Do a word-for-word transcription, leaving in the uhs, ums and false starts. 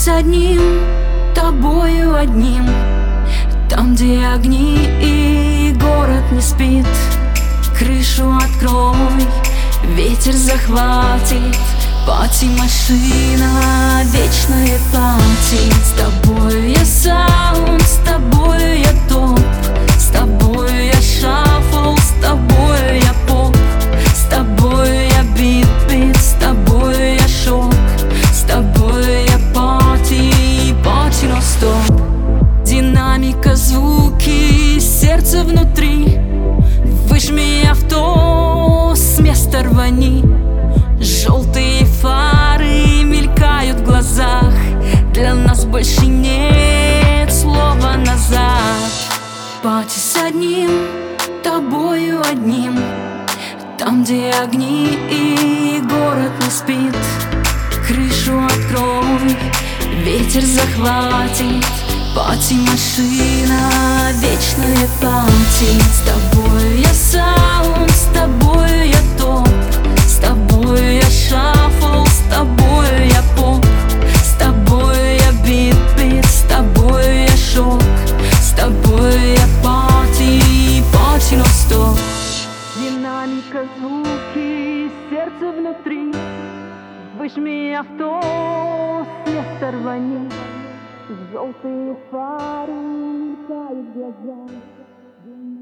с одним, тобою одним, там, где огни и город не спит. Крышу открой, ветер захватит, пати машина вечная пати. С тобою я саунд, с тобою я топ, с тобою я шаффл, с тобою я поп, с тобою я бит-бит, с тобою я шок, с тобою я пати, пати нон-стоп. Динамика, звуки, сердце внутри, выжми авто, с места рвани. Желтые фары мелькают в глазах, для нас больше нет слова назад. Пати с одним, тобою одним, там, где огни и город не спит. Крышу открой, ветер захватит, пати машина вечная пати. С тобою я саунд, с тобою я топ, с тобою я шаффл, с тобою я поп, с тобою я бит-бит, с тобою я шок, с тобою я пати, пати нон-стоп. Динамика, звуки, сердце внутри, выжми авто, с места рвани. Желтые фары мелькают в глазах.